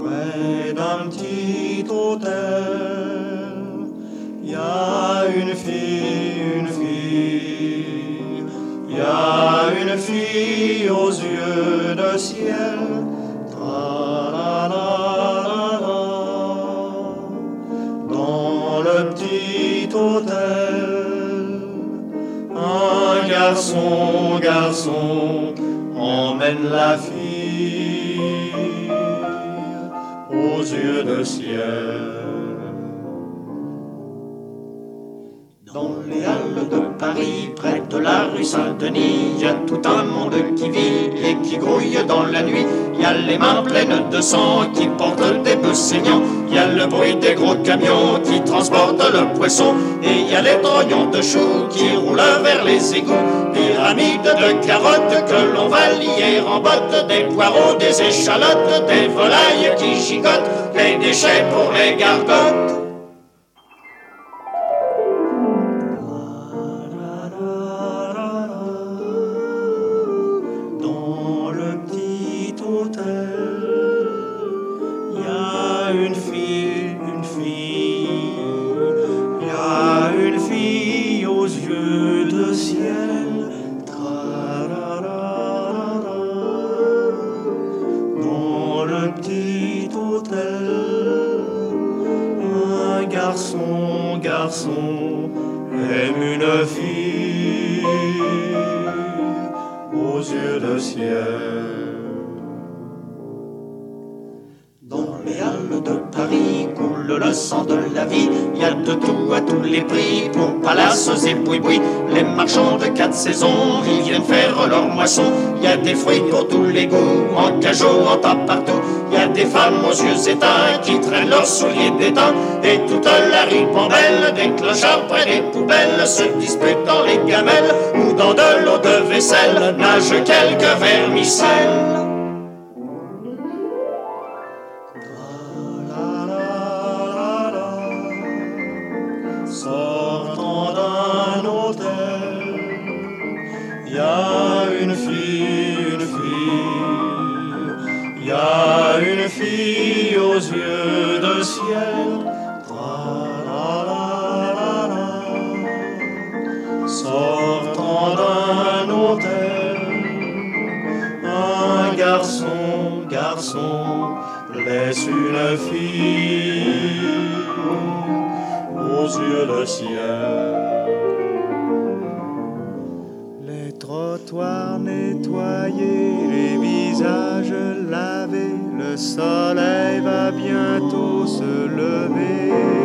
Près d'un petit hôtel, y a une fille, y a une fille aux yeux de ciel. Tra-la-la-la-la. Dans le petit hôtel, un garçon emmène la fille aux yeux de ciel. Dans les halles de Paris, près de la rue Saint-Denis, y a tout un monde qui vit et qui grouille dans la nuit. Y a les mains pleines de sang qui portent des bœufs saignants. Y a le bruit des gros camions qui transportent le poisson. Et y a les trognons de choux qui roulent vers les égouts. Pyramides de carottes que l'on va lier en bottes. Des poireaux, des échalotes, des volailles qui gigotent. Des déchets pour les gargotes. Une fille aux yeux de ciel. Tra-la-la-la-la. Dans le petit hôtel, un garçon aime une fille aux yeux de ciel. Dans les halles de Paris coule le sang de la vie. Y a de tout à tous les prix, pour palaces et boui-boui. Les marchands de 4 saisons, ils viennent faire leur moisson. Y a des fruits pour tous les goûts, en cajot, en tas partout. Y a des femmes aux yeux éteints qui traînent leurs souliers d'étain. Et toute la ribambelle des clochards près des poubelles se disputent dans les gamelles ou dans de l'eau de vaisselle nagent quelques vermicelles. Sortant d'un hôtel, y a une fille, y a une fille aux yeux de ciel. Tra-la-la-la-la. Sortant d'un hôtel, un garçon laisse une fille aux yeux de ciel. Les trottoirs nettoyés, les visages lavés, le soleil va bientôt se lever.